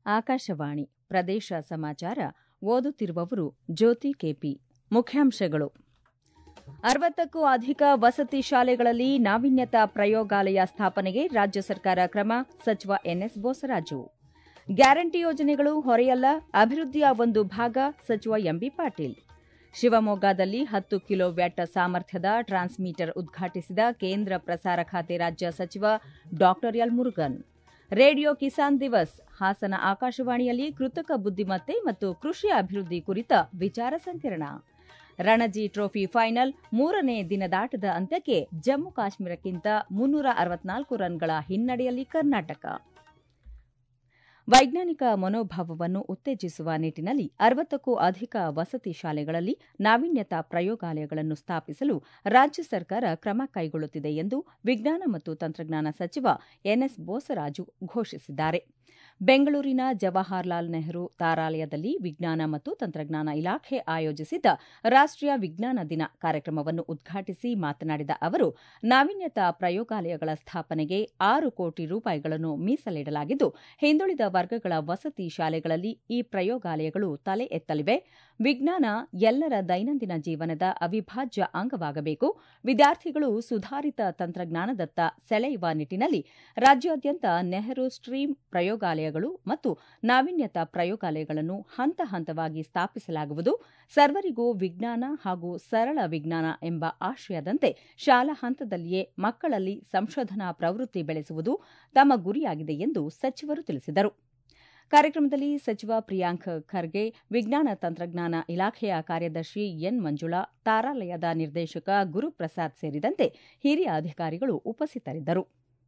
ಆಕಾಶವಾಣಿ ಪ್ರದೇಶ ಸಮಾಚಾರ ಓದುತ್ತಿರುವವರು ಜ್ಯೋತಿ ಕೆಪಿ. ಮುಖ್ಯಾಂಶಗಳು: 60ಕ್ಕೂ ಅಧಿಕ ವಸತಿ ಶಾಲೆಗಳಲ್ಲಿ ನಾವೀನ್ಯತಾ ಪ್ರಯೋಗಾಲಯ ಸ್ಥಾಪನೆಗೆ ರಾಜ್ಯ ಸರ್ಕಾರ ಕ್ರಮ, ಸಚಿವ ಎನ್ಎಸ್ ಬೋಸರಾಜು. ಗ್ಯಾರಂಟಿ ಯೋಜನೆಗಳು ಹೊರೆಯಲ್ಲ, ಅಭಿವೃದ್ಧಿಯ ಒಂದು ಭಾಗ, ಸಚಿವ ಎಂಬಿ ಪಾಟೀಲ್. ಶಿವಮೊಗ್ಗದಲ್ಲಿ 10 ಕಿಲೋವ್ಯಾಟ್ ಸಾಮರ್ಥ್ಯದ ಟ್ರಾನ್ಸ್ಮೀಟರ್ ಉದ್ಘಾಟಿಸಿದ ಕೇಂದ್ರ ಪ್ರಸಾರ ಖಾತೆ ರಾಜ್ಯ ಸಚಿವ ಡಾ ಎಲ್ ಮುರುಗನ್. ರೇಡಿಯೋ ಕಿಸಾನ್ ದಿವಸ್, ಹಾಸನ ಆಕಾಶವಾಣಿಯಲ್ಲಿ ಕೃತಕ ಬುದ್ದಿಮತ್ತೆ ಮತ್ತು ಕೃಷಿ ಅಭಿವೃದ್ಧಿ ಕುರಿತ ವಿಚಾರ ಸಂಕಿರಣ. ರಣಜಿ ಟ್ರೋಫಿ ಫೈನಲ್, 3ನೇ ದಿನದಾಟದ ಅಂತ್ಯಕ್ಕೆ ಜಮ್ಮು ಕಾಶ್ಮೀರಕ್ಕಿಂತ 364 ರನ್ಗಳ ಹಿನ್ನಡೆಯಲ್ಲಿ ಕರ್ನಾಟಕ. ವೈಜ್ಞಾನಿಕ ಮನೋಭಾವವನ್ನು ಉತ್ತೇಜಿಸುವ ನಿಟ್ಟಿನಲ್ಲಿ 60ಕ್ಕೂ ಅಧಿಕ ವಸತಿ ಶಾಲೆಗಳಲ್ಲಿ ನಾವೀನ್ಯತಾ ಪ್ರಯೋಗಾಲಯಗಳನ್ನು ಸ್ಥಾಪಿಸಲು ರಾಜ್ಯ ಸರ್ಕಾರ ಕ್ರಮ ಕೈಗೊಳ್ಳುತ್ತಿದೆ ಎಂದು ವಿಜ್ಞಾನ ಮತ್ತು ತಂತ್ರಜ್ಞಾನ ಸಚಿವ ಎನ್ಎಸ್ ಬೋಸರಾಜು ಘೋಷಿಸಿದ್ದಾರೆ. ಬೆಂಗಳೂರಿನ ಜವಾಹರಲಾಲ್ ನೆಹರು ತಾರಾಲಯದಲ್ಲಿ ವಿಜ್ಞಾನ ಮತ್ತು ತಂತ್ರಜ್ಞಾನ ಇಲಾಖೆ ಆಯೋಜಿಸಿದ್ದ ರಾಷ್ಟೀಯ ವಿಜ್ಞಾನ ದಿನ ಕಾರ್ಯಕ್ರಮವನ್ನು ಉದ್ಘಾಟಿಸಿ ಮಾತನಾಡಿದ ಅವರು, ನಾವೀನ್ಯತಾ ಪ್ರಯೋಗಾಲಯಗಳ ಸ್ಥಾಪನೆಗೆ 6 ಕೋಟಿ ರೂಪಾಯಿಗಳನ್ನು ಮೀಸಲಿಡಲಾಗಿದ್ದು, ಹಿಂದುಳಿದ ವರ್ಗಗಳ ವಸತಿ ಶಾಲೆಗಳಲ್ಲಿ ಈ ಪ್ರಯೋಗಾಲಯಗಳು ತಲೆ ಎತ್ತಲಿವೆ. ವಿಜ್ಞಾನ ಎಲ್ಲರ ದೈನಂದಿನ ಜೀವನದ ಅವಿಭಾಜ್ಯ ಅಂಗವಾಗಬೇಕು. ವಿದ್ಯಾರ್ಥಿಗಳು ಸುಧಾರಿತ ತಂತ್ರಜ್ಞಾನದತ್ತ ಸೆಳೆಯುವ ನಿಟ್ಟಿನಲ್ಲಿ ರಾಜ್ಯಾದ್ಯಂತ ನೆಹರು ಸ್ಟ್ರೀಮ್ ಪ್ರಯೋಗಾಲಯಗಳು ಮತ್ತು ನಾವೀನ್ಯತಾ ಪ್ರಯೋಗಾಲಯಗಳನ್ನು ಹಂತ ಹಂತವಾಗಿ ಸ್ಥಾಪಿಸಲಾಗುವುದು. ಸರ್ವರಿಗೂ ವಿಜ್ಞಾನ ಹಾಗೂ ಸರಳ ವಿಜ್ಞಾನ ಎಂಬ ಆಶಯದಂತೆ ಶಾಲಾ ಹಂತದಲ್ಲಿಯೇ ಮಕ್ಕಳಲ್ಲಿ ಸಂಶೋಧನಾ ಪ್ರವೃತ್ತಿ ಬೆಳೆಸುವುದು ತಮ್ಮ ಗುರಿಯಾಗಿದೆ ಎಂದು ಸಚಿವರು ತಿಳಿಸಿದರು. ಕಾರ್ಯಕ್ರಮದಲ್ಲಿ ಸಚಿವ ಪ್ರಿಯಾಂಕ್ ಖರ್ಗೆ, ವಿಜ್ಞಾನ ತಂತ್ರಜ್ಞಾನ ಇಲಾಖೆಯ ಕಾರ್ಯದರ್ಶಿ ಎನ್ ಮಂಜುಳಾ, ತಾರಾಲಯದ ನಿರ್ದೇಶಕ ಗುರುಪ್ರಸಾದ್ ಸೇರಿದಂತೆ ಹಿರಿಯ ಅಧಿಕಾರಿಗಳು ಉಪಸ್ಥಿತರಿದ್ದರು.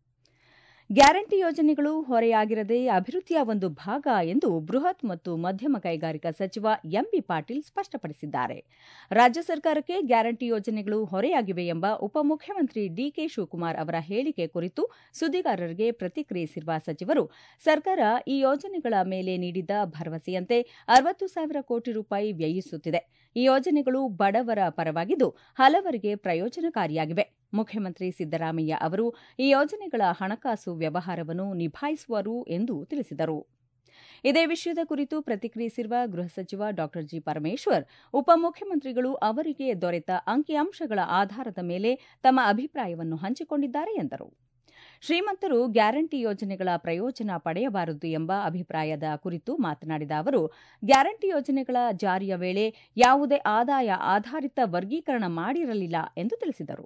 ಗ್ಯಾರಂಟಿ ಯೋಜನೆಗಳು ಹೊರೆಯಾಗಿರದೆ ಅಭಿವೃದ್ಧಿಯ ಒಂದು ಭಾಗ ಎಂದು ಬೃಹತ್ ಮತ್ತು ಮಧ್ಯಮ ಕೈಗಾರಿಕಾ ಸಚಿವ ಎಂಬಿ ಪಾಟೀಲ್ ಸ್ಪಷ್ಟಪಡಿಸಿದ್ದಾರೆ. ರಾಜ್ಯ ಸರ್ಕಾರಕ್ಕೆ ಗ್ಯಾರಂಟಿ ಯೋಜನೆಗಳು ಹೊರೆಯಾಗಿವೆ ಎಂಬ ಉಪಮುಖ್ಯಮಂತ್ರಿ ಡಿಕೆ ಶಿವಕುಮಾರ್ ಅವರ ಹೇಳಿಕೆ ಕುರಿತು ಸುದ್ದಿಗಾರರಿಗೆ ಪ್ರತಿಕ್ರಿಯಿಸಿರುವ ಸಚಿವರು, ಸರ್ಕಾರ ಈ ಯೋಜನೆಗಳ ಮೇಲೆ ನೀಡಿದ್ದ ಭರವಸೆಯಂತೆ 60,000 ಕೋಟಿ ರೂಪಾಯಿ ವ್ಯಯಿಸುತ್ತಿದೆ. ಈ ಯೋಜನೆಗಳು ಬಡವರ ಪರವಾಗಿದ್ದು ಹಲವರಿಗೆ ಪ್ರಯೋಜನಕಾರಿಯಾಗಿವೆ. ಮುಖ್ಯಮಂತ್ರಿ ಸಿದ್ದರಾಮಯ್ಯ ಅವರು ಈ ಯೋಜನೆಗಳ ಹಣಕಾಸು ವ್ಯವಹಾರವನ್ನು ನಿಭಾಯಿಸುವರು ಎಂದು ತಿಳಿಸಿದರು. ಇದೇ ವಿಷಯದ ಕುರಿತು ಪ್ರತಿಕ್ರಿಯಿಸಿರುವ ಗೃಹ ಸಚಿವ ಡಾ ಜಿ. ಪರಮೇಶ್ವರ್, ಉಪಮುಖ್ಯಮಂತ್ರಿಗಳು ಅವರಿಗೆ ದೊರೆತ ಅಂಕಿಅಂಶಗಳ ಆಧಾರದ ಮೇಲೆ ತಮ್ಮ ಅಭಿಪ್ರಾಯವನ್ನು ಹಂಚಿಕೊಂಡಿದ್ದಾರೆ ಎಂದರು. ಶ್ರೀಮಂತರು ಗ್ಯಾರಂಟಿ ಯೋಜನೆಗಳ ಪ್ರಯೋಜನ ಪಡೆಯಬಾರದು ಎಂಬ ಅಭಿಪ್ರಾಯದ ಕುರಿತು ಮಾತನಾಡಿದ ಅವರು, ಗ್ಯಾರಂಟಿ ಯೋಜನೆಗಳ ಜಾರಿಯ ವೇಳೆ ಯಾವುದೇ ಆದಾಯ ಆಧಾರಿತ ವರ್ಗೀಕರಣ ಮಾಡಿರಲಿಲ್ಲ ಎಂದು ತಿಳಿಸಿದರು.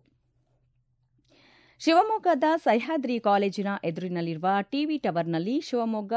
ಶಿವಮೊಗ್ಗದ ಸಹ್ಯಾದ್ರಿ ಕಾಲೇಜಿನ ಎದುರಿನಲ್ಲಿರುವ ಟಿವಿ ಟವರ್ನಲ್ಲಿ ಶಿವಮೊಗ್ಗ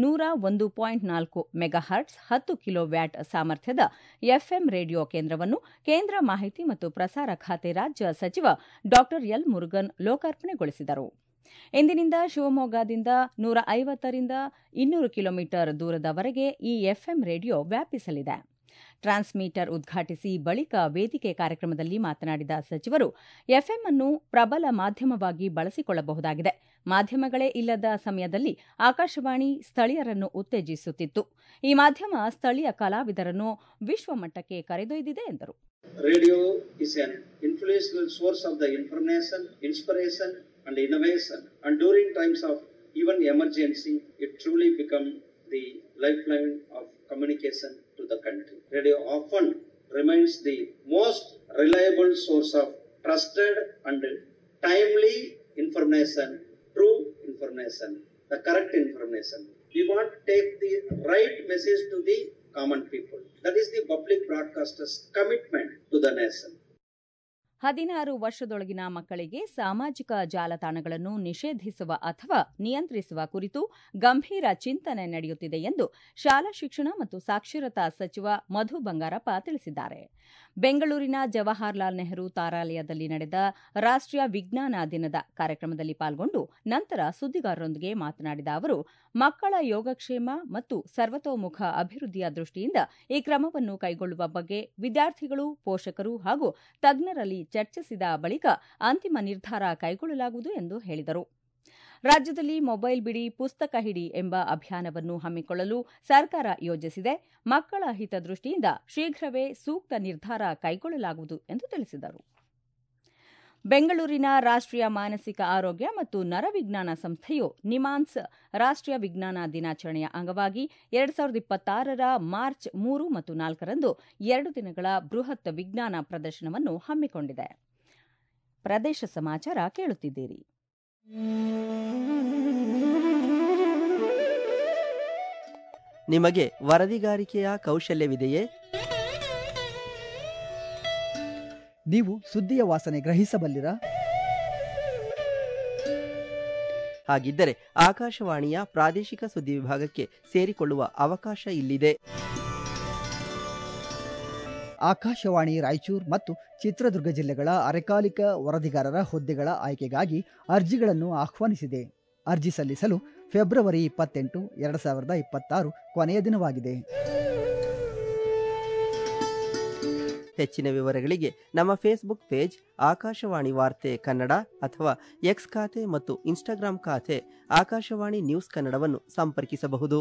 101.4 ಮೆಗಾಹರ್ಟ್ಸ್ 10 ಕಿಲೋವ್ಯಾಟ್ ಸಾಮರ್ಥ್ಯದ ಎಫ್ಎಂ ರೇಡಿಯೋ ಕೇಂದ್ರವನ್ನು ಕೇಂದ್ರ ಮಾಹಿತಿ ಮತ್ತು ಪ್ರಸಾರ ಖಾತೆ ರಾಜ್ಯ ಸಚಿವ ಡಾ ಎಲ್ ಮುರುಗನ್ ಲೋಕಾರ್ಪಣೆಗೊಳಿಸಿದರು. ಇಂದಿನಿಂದ ಶಿವಮೊಗ್ಗದಿಂದ 150 ರಿಂದ 200 ಕಿಲೋಮೀಟರ್ ದೂರದವರೆಗೆ ಈ ಎಫ್ಎಂ ರೇಡಿಯೋ ವ್ಯಾಪಿಸಲಿದೆ. ಟ್ರಾನ್ಸ್ಮೀಟರ್ ಉದ್ಘಾಟಿಸಿ ಬಳಿಕ ವೇದಿಕೆ ಕಾರ್ಯಕ್ರಮದಲ್ಲಿ ಮಾತನಾಡಿದ ಸಚಿವರು, ಎಫ್ಎಂ ಅನ್ನು ಪ್ರಬಲ ಮಾಧ್ಯಮವಾಗಿ ಬಳಸಿಕೊಳ್ಳಬಹುದಾಗಿದೆ. ಮಾಧ್ಯಮಗಳೇ ಇಲ್ಲದ ಸಮಯದಲ್ಲಿ ಆಕಾಶವಾಣಿ ಸ್ಥಳೀಯರನ್ನು ಉತ್ತೇಜಿಸುತ್ತಿತ್ತು. ಈ ಮಾಧ್ಯಮ ಸ್ಥಳೀಯ ಕಲಾವಿದರನ್ನು ವಿಶ್ವಮಟ್ಟಕ್ಕೆ ಕರೆದೊಯ್ದಿದೆ ಎಂದರು. Radio is an influential source of the information, inspiration and innovation, and during times of even emergency it truly become the lifeline of communication to the country. Radio often remains the most reliable source of trusted and timely information, true information, the correct information. We want to take the right message to the common people. That is the public broadcaster's commitment to the nation. 16 ವರ್ಷದೊಳಗಿನ ಮಕ್ಕಳಿಗೆ ಸಾಮಾಜಿಕ ಜಾಲತಾಣಗಳನ್ನು ನಿಷೇಧಿಸುವ ಅಥವಾ ನಿಯಂತ್ರಿಸುವ ಕುರಿತು ಗಂಭೀರ ಚಿಂತನೆ ನಡೆಯುತ್ತಿದೆ ಎಂದು ಶಾಲಾ ಶಿಕ್ಷಣ ಮತ್ತು ಸಾಕ್ಷರತಾ ಸಚಿವ ಮಧು ಬಂಗಾರಪ್ಪ ತಿಳಿಸಿದ್ದಾರೆ. ಬೆಂಗಳೂರಿನ ಜವಾಹರಲಾಲ್ ನೆಹರು ತಾರಾಲಯದಲ್ಲಿ ನಡೆದ ರಾಷ್ಟೀಯ ವಿಜ್ಞಾನ ದಿನದ ಕಾರ್ಯಕ್ರಮದಲ್ಲಿ ಪಾಲ್ಗೊಂಡು ನಂತರ ಸುದ್ದಿಗಾರರೊಂದಿಗೆ ಮಾತನಾಡಿದ ಅವರು, ಮಕ್ಕಳ ಯೋಗಕ್ಷೇಮ ಮತ್ತು ಸರ್ವತೋಮುಖ ಅಭಿವೃದ್ಧಿಯ ದೃಷ್ಟಿಯಿಂದ ಈ ಕ್ರಮವನ್ನು ಕೈಗೊಳ್ಳುವ ಬಗ್ಗೆ ವಿದ್ಯಾರ್ಥಿಗಳು, ಪೋಷಕರು ಹಾಗೂ ತಜ್ಞರಲ್ಲಿ ಚರ್ಚಿಸಿದ ಬಳಿಕ ಅಂತಿಮ ನಿರ್ಧಾರ ಕೈಗೊಳ್ಳಲಾಗುವುದು ಎಂದು ಹೇಳಿದರು. ರಾಜ್ಯದಲ್ಲಿ ಮೊಬೈಲ್ ಬಿಡಿ, ಪುಸ್ತಕ ಹಿಡಿ ಎಂಬ ಅಭಿಯಾನವನ್ನು ಹಮ್ಮಿಕೊಳ್ಳಲು ಸರ್ಕಾರ ಯೋಜಿಸಿದೆ. ಮಕ್ಕಳ ಹಿತದೃಷ್ಟಿಯಿಂದ ಶೀಘ್ರವೇ ಸೂಕ್ತ ನಿರ್ಧಾರ ಕೈಗೊಳ್ಳಲಾಗುವುದು ಎಂದು ತಿಳಿಸಿದರು. ಬೆಂಗಳೂರಿನ ರಾಷ್ಟ್ರೀಯ ಮಾನಸಿಕ ಆರೋಗ್ಯ ಮತ್ತು ನರವಿಜ್ಞಾನ ಸಂಸ್ಥೆಯು ನಿಮಾನ್ಸ್ ರಾಷ್ಟ್ರೀಯ ವಿಜ್ಞಾನ ದಿನಾಚರಣೆಯ ಅಂಗವಾಗಿ 2026ರ ಮಾರ್ಚ್ 3 ಮತ್ತು 4ರಂದು 2 ದಿನಗಳ ಬೃಹತ್ ವಿಜ್ಞಾನ ಪ್ರದರ್ಶನವನ್ನು ಹಮ್ಮಿಕೊಂಡಿದೆ. ಪ್ರದೇಶ ಸಮಾಚಾರ ಕೇಳುತ್ತಿದ್ದೀರಿ. ನಿಮಗೆ ವರದಿಗಾರಿಕೆಯ ಕೌಶಲ್ಯವಿದೆಯೇ? ನೀವು ಸುದ್ದಿಯ ವಾಸನೆ ಗ್ರಹಿಸಬಲ್ಲಿರಾ? ಹಾಗಿದ್ದರೆ ಆಕಾಶವಾಣಿಯ ಪ್ರಾದೇಶಿಕ ಸುದ್ದಿ ವಿಭಾಗಕ್ಕೆ ಸೇರಿಕೊಳ್ಳುವ ಅವಕಾಶ ಇಲ್ಲಿದೆ. ಆಕಾಶವಾಣಿ ರಾಯಚೂರು ಮತ್ತು ಚಿತ್ರದುರ್ಗ ಜಿಲ್ಲೆಗಳ ಅರೆಕಾಲಿಕ ವರದಿಗಾರರ ಹುದ್ದೆಗಳ ಆಯ್ಕೆಗಾಗಿ ಅರ್ಜಿಗಳನ್ನು ಆಹ್ವಾನಿಸಿದೆ. ಅರ್ಜಿ ಸಲ್ಲಿಸಲು ಫೆಬ್ರವರಿ 28, 2026 ಕೊನೆಯ ದಿನವಾಗಿದೆ. ಹೆಚ್ಚಿನ ವಿವರಗಳಿಗೆ ನಮ್ಮ ಫೇಸ್ಬುಕ್ ಪೇಜ್ ಆಕಾಶವಾಣಿ ವಾರ್ತೆ ಕನ್ನಡ ಅಥವಾ ಎಕ್ಸ್ ಖಾತೆ ಮತ್ತು ಇನ್ಸ್ಟಾಗ್ರಾಂ ಖಾತೆ ಆಕಾಶವಾಣಿ ನ್ಯೂಸ್ ಕನ್ನಡವನ್ನು ಸಂಪರ್ಕಿಸಬಹುದು.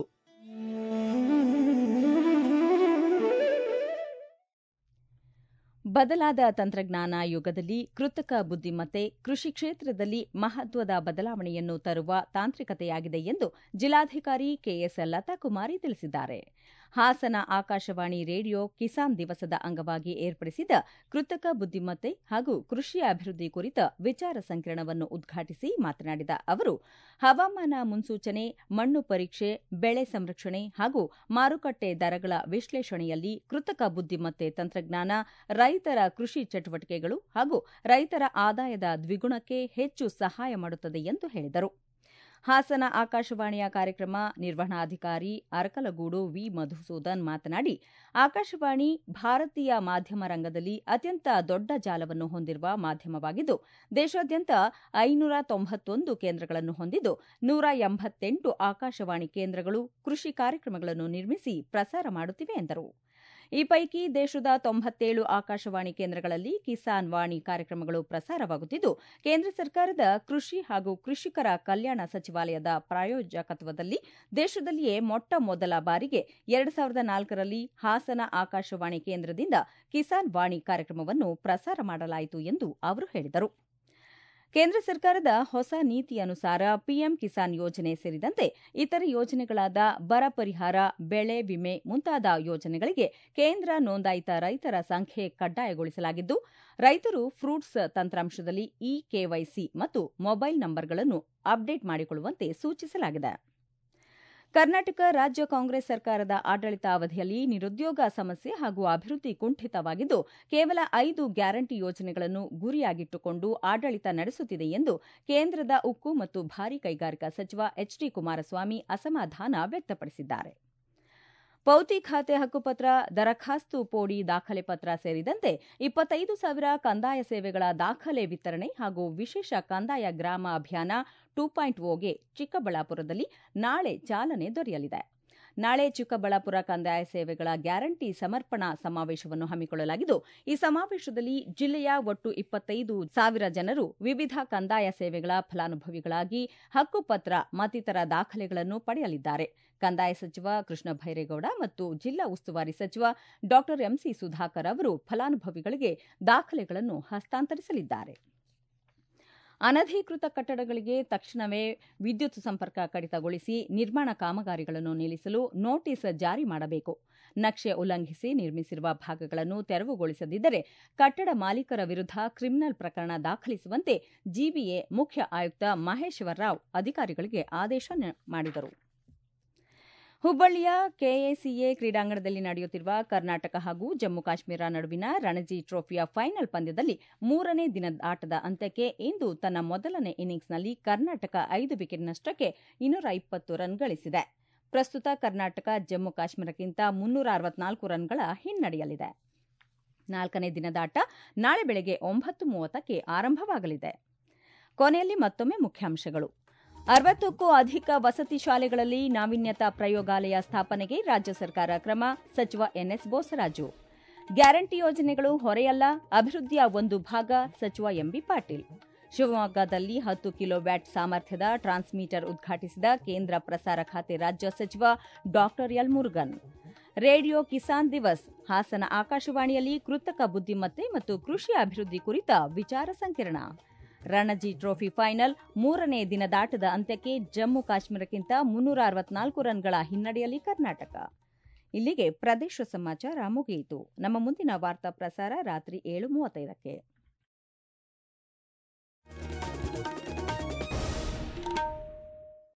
ಬದಲಾದ ತಂತ್ರಜ್ಞಾನ ಯುಗದಲ್ಲಿ ಕೃತಕ ಬುದ್ಧಿಮತ್ತೆ ಕೃಷಿ ಕ್ಷೇತ್ರದಲ್ಲಿ ಮಹತ್ವದ ಬದಲಾವಣೆಯನ್ನು ತರುವ ತಾಂತ್ರಿಕತೆಯಾಗಿದೆ ಎಂದು ಜಿಲ್ಲಾಧಿಕಾರಿ ಕೆಎಸ್ ಲತಾಕುಮಾರಿ ತಿಳಿಸಿದ್ದಾರೆ. ಹಾಸನ ಆಕಾಶವಾಣಿ ರೇಡಿಯೋ ಕಿಸಾನ್ ದಿವಸದ ಅಂಗವಾಗಿ ಏರ್ಪಡಿಸಿದ ಕೃತಕ ಬುದ್ಧಿಮತ್ತೆ ಹಾಗೂ ಕೃಷಿ ಅಭಿವೃದ್ಧಿ ಕುರಿತ ವಿಚಾರ ಸಂಕಿರಣವನ್ನು ಉದ್ಘಾಟಿಸಿ ಮಾತನಾಡಿದ ಅವರು, ಹವಾಮಾನ ಮುನ್ಸೂಚನೆ, ಮಣ್ಣು ಪರೀಕ್ಷೆ, ಬೆಳೆ ಸಂರಕ್ಷಣೆ ಹಾಗೂ ಮಾರುಕಟ್ಟೆ ದರಗಳ ವಿಶ್ಲೇಷಣೆಯಲ್ಲಿ ಕೃತಕ ಬುದ್ಧಿಮತ್ತೆ ತಂತ್ರಜ್ಞಾನ ರೈತರ ಕೃಷಿ ಚಟುವಟಿಕೆಗಳು ಹಾಗೂ ರೈತರ ಆದಾಯದ ದ್ವಿಗುಣಕ್ಕೆ ಹೆಚ್ಚು ಸಹಾಯ ಮಾಡುತ್ತದೆ ಎಂದು ಹೇಳಿದರು. ಹಾಸನ ಆಕಾಶವಾಣಿಯ ಕಾರ್ಯಕ್ರಮ ನಿರ್ವಹಣಾಧಿಕಾರಿ ಅರಕಲಗೂಡು ವಿ. ಮಧುಸೂದನ್ ಮಾತನಾಡಿ, ಆಕಾಶವಾಣಿ ಭಾರತೀಯ ಮಾಧ್ಯಮ ರಂಗದಲ್ಲಿ ಅತ್ಯಂತ ದೊಡ್ಡ ಜಾಲವನ್ನು ಹೊಂದಿರುವ ಮಾಧ್ಯಮವಾಗಿದ್ದು, ದೇಶಾದ್ಯಂತ 591 ಕೇಂದ್ರಗಳನ್ನು ಹೊಂದಿದ್ದು 188 ಆಕಾಶವಾಣಿ ಕೇಂದ್ರಗಳು ಕೃಷಿ ಕಾರ್ಯಕ್ರಮಗಳನ್ನು ನಿರ್ಮಿಸಿ ಪ್ರಸಾರ ಮಾಡುತ್ತಿವೆ ಎಂದರು. ಈ ಪೈಕಿ ದೇಶದ 97 ಆಕಾಶವಾಣಿ ಕೇಂದ್ರಗಳಲ್ಲಿ ಕಿಸಾನ್ ವಾಣಿ ಕಾರ್ಯಕ್ರಮಗಳು ಪ್ರಸಾರವಾಗುತ್ತಿದ್ದು, ಕೇಂದ್ರ ಸರ್ಕಾರದ ಕೃಷಿ ಹಾಗೂ ಕೃಷಿಕರ ಕಲ್ಯಾಣ ಸಚಿವಾಲಯದ ಪ್ರಾಯೋಜಕತ್ವದಲ್ಲಿ ದೇಶದಲ್ಲಿಯೇ ಮೊಟ್ಟ ಮೊದಲ ಬಾರಿಗೆ 2004ರಲ್ಲಿ ಹಾಸನ ಆಕಾಶವಾಣಿ ಕೇಂದ್ರದಿಂದ ಕಿಸಾನ್ ವಾಣಿ ಕಾರ್ಯಕ್ರಮವನ್ನು ಪ್ರಸಾರ ಮಾಡಲಾಯಿತು ಎಂದು ಅವರು ಹೇಳಿದರು. ಕೇಂದ್ರ ಸರ್ಕಾರದ ಹೊಸ ನೀತಿ ಅನುಸಾರ ಪಿಎಂ ಕಿಸಾನ್ ಯೋಜನೆ ಸೇರಿದಂತೆ ಇತರೆ ಯೋಜನೆಗಳಾದ ಬರ ಪರಿಹಾರ, ಬೆಳೆ ವಿಮೆ ಮುಂತಾದ ಯೋಜನೆಗಳಿಗೆ ಕೇಂದ್ರ ನೋಂದಾಯಿತ ರೈತರ ಸಂಖ್ಯೆ ಕಡ್ಡಾಯಗೊಳಿಸಲಾಗಿದ್ದು, ರೈತರು ಫ್ರೂಟ್ಸ್ ತಂತ್ರಾಂಶದಲ್ಲಿ ಇಕೆವೈಸಿ ಮತ್ತು ಮೊಬೈಲ್ ನಂಬರ್ಗಳನ್ನು ಅಪ್ಡೇಟ್ ಮಾಡಿಕೊಳ್ಳುವಂತೆ ಸೂಚಿಸಲಾಗಿದೆ. ಕರ್ನಾಟಕ ರಾಜ್ಯ ಕಾಂಗ್ರೆಸ್ ಸರ್ಕಾರದ ಆಡಳಿತಾವಧಿಯಲ್ಲಿ ನಿರುದ್ಯೋಗ ಸಮಸ್ಯೆ ಹಾಗೂ ಅಭಿವೃದ್ಧಿ ಕುಂಠಿತವಾಗಿದ್ದು, ಕೇವಲ 5 ಗ್ಯಾರಂಟಿ ಯೋಜನೆಗಳನ್ನು ಗುರಿಯಾಗಿಟ್ಟುಕೊಂಡು ಆಡಳಿತ ನಡೆಸುತ್ತಿದೆ ಎಂದು ಕೇಂದ್ರದ ಉಕ್ಕು ಮತ್ತು ಭಾರೀ ಕೈಗಾರಿಕಾ ಸಚಿವ ಎಚ್ಡಿ ಕುಮಾರಸ್ವಾಮಿ ಅಸಮಾಧಾನ ವ್ಯಕ್ತಪಡಿಸಿದ್ದಾರೆ. ಪೌತಿ ಖಾತೆ ಹಕ್ಕುಪತ್ರ, ದರಖಾಸ್ತು ಪೋಡಿ ದಾಖಲೆ ಪತ್ರ ಸೇರಿದಂತೆ 25,000 ಕಂದಾಯ ಸೇವೆಗಳ ದಾಖಲೆ ವಿತರಣೆ ಹಾಗೂ ವಿಶೇಷ ಕಂದಾಯ ಗ್ರಾಮ ಅಭಿಯಾನ 2.0ಗೆ ಚಿಕ್ಕಬಳ್ಳಾಪುರದಲ್ಲಿ ನಾಳೆ ಚಾಲನೆ ದೊರೆಯಲಿದೆ. ನಾಳೆ ಚಿಕ್ಕಬಳ್ಳಾಪುರ ಕಂದಾಯ ಸೇವೆಗಳ ಗ್ಯಾರಂಟಿ ಸಮರ್ಪಣಾ ಸಮಾವೇಶವನ್ನು ಹಮ್ಮಿಕೊಳ್ಳಲಾಗಿದ್ದು, ಈ ಸಮಾವೇಶದಲ್ಲಿ ಜಿಲ್ಲೆಯ ಒಟ್ಟು 25,000 ಜನರು ವಿವಿಧ ಕಂದಾಯ ಸೇವೆಗಳ ಫಲಾನುಭವಿಗಳಾಗಿ ಹಕ್ಕುಪತ್ರ ಮತ್ತಿತರ ದಾಖಲೆಗಳನ್ನು ಪಡೆಯಲಿದ್ದಾರೆ. ಕಂದಾಯ ಸಚಿವ ಕೃಷ್ಣ ಭೈರೇಗೌಡ ಮತ್ತು ಜಿಲ್ಲಾ ಉಸ್ತುವಾರಿ ಸಚಿವ ಡಾ ಎಂಸಿ ಸುಧಾಕರ್ ಅವರು ಫಲಾನುಭವಿಗಳಿಗೆ ದಾಖಲೆಗಳನ್ನು ಹಸ್ತಾಂತರಿಸಲಿದ್ದಾರೆ. ಅನಧಿಕೃತ ಕಟ್ಟಡಗಳಿಗೆ ತಕ್ಷಣವೇ ವಿದ್ಯುತ್ ಸಂಪರ್ಕ ಕಡಿತಗೊಳಿಸಿ ನಿರ್ಮಾಣ ಕಾಮಗಾರಿಗಳನ್ನು ನಿಲ್ಲಿಸಲು ನೋಟಿಸ್ ಜಾರಿ ಮಾಡಬೇಕು. ನಕ್ಷೆ ಉಲ್ಲಂಘಿಸಿ ನಿರ್ಮಿಸಿರುವ ಭಾಗಗಳನ್ನು ತೆರವುಗೊಳಿಸದಿದ್ದರೆ ಕಟ್ಟಡ ಮಾಲೀಕರ ವಿರುದ್ಧ ಕ್ರಿಮಿನಲ್ ಪ್ರಕರಣ ದಾಖಲಿಸುವಂತೆ ಜಿಬಿಎ ಮುಖ್ಯ ಆಯುಕ್ತ ಮಹೇಶ್ವರ ರಾವ್ ಅಧಿಕಾರಿಗಳಿಗೆ ಆದೇಶ ಮಾಡಿದರು. ಹುಬ್ಬಳ್ಳಿಯ ಕೆಎಸಿಎ ಕ್ರೀಡಾಂಗಣದಲ್ಲಿ ನಡೆಯುತ್ತಿರುವ ಕರ್ನಾಟಕ ಹಾಗೂ ಜಮ್ಮು ಕಾಶ್ಮೀರ ನಡುವಿನ ರಣಜಿ ಟ್ರೋಫಿಯ ಫೈನಲ್ ಪಂದ್ಯದಲ್ಲಿ 3ನೇ ದಿನದ ಆಟದ ಅಂತ್ಯಕ್ಕೆ ಇಂದು ತನ್ನ ಮೊದಲನೇ ಇನ್ನಿಂಗ್ಸ್ನಲ್ಲಿ ಕರ್ನಾಟಕ 5 ವಿಕೆಟ್ ನಷ್ಟಕ್ಕೆ 220 ರನ್ ಗಳಿಸಿದೆ. ಪ್ರಸ್ತುತ ಕರ್ನಾಟಕ ಜಮ್ಮು ಕಾಶ್ಮೀರಕ್ಕಿಂತ 364 ರನ್ಗಳ ಹಿನ್ನಡೆಯಲ್ಲಿದೆ. 4ನೇ ದಿನದಾಟ ನಾಳೆ ಬೆಳಗ್ಗೆ 9:30ಕ್ಕೆ ಆರಂಭವಾಗಲಿದೆ. ಕೊನೆಯಲ್ಲಿ ಮತ್ತೊಮ್ಮೆ ಮುಖ್ಯಾಂಶಗಳು. 60ಕ್ಕೂ ಅಧಿಕ ವಸತಿ ಶಾಲೆಗಳಲ್ಲಿ ನಾವೀನ್ಯತಾ ಪ್ರಯೋಗಾಲಯ ಸ್ಥಾಪನೆಗೆ ರಾಜ್ಯ ಸರ್ಕಾರ ಕ್ರಮ, ಸಚಿವ ಎನ್ಎಸ್ ಬೋಸರಾಜು. ಗ್ಯಾರಂಟಿ ಯೋಜನೆಗಳು ಹೊರೆಯಲ್ಲ, ಅಭಿವೃದ್ಧಿಯ ಒಂದು ಭಾಗ, ಸಚಿವ ಎಂಬಿ ಪಾಟೀಲ್. ಶಿವಮೊಗ್ಗದಲ್ಲಿ 10 ಕಿಲೋವ್ಯಾಟ್ ಸಾಮರ್ಥ್ಯದ ಟ್ರಾನ್ಸ್ಮೀಟರ್ ಉದ್ಘಾಟಿಸಿದ ಕೇಂದ್ರ ಪ್ರಸಾರ ಖಾತೆ ರಾಜ್ಯ ಸಚಿವ ಡಾ ಎಲ್ ಮುರುಗನ್. ರೇಡಿಯೋ ಕಿಸಾನ್ ದಿವಸ್ ಹಾಸನ ಆಕಾಶವಾಣಿಯಲ್ಲಿ ಕೃತಕ ಬುದ್ಧಿಮತ್ತೆ ಮತ್ತು ಕೃಷಿ ಅಭಿವೃದ್ಧಿ ಕುರಿತ ವಿಚಾರ ಸಂಕಿರಣ. ರಣಜಿ ಟ್ರೋಫಿ ಫೈನಲ್ 3ನೇ ದಿನದಾಟದ ಅಂತ್ಯಕ್ಕೆ ಜಮ್ಮು ಕಾಶ್ಮೀರಕ್ಕಿಂತ 364 ರನ್ಗಳ ಹಿನ್ನಡೆಯಲ್ಲಿ ಕರ್ನಾಟಕ. ಇಲ್ಲಿಗೆ ಪ್ರದೇಶ ಸಮಾಚಾರ ಮುಗಿಯಿತು. ನಮ್ಮ ಮುಂದಿನ ವಾರ್ತಾ ಪ್ರಸಾರ ರಾತ್ರಿ 7:35ಕ್ಕೆ.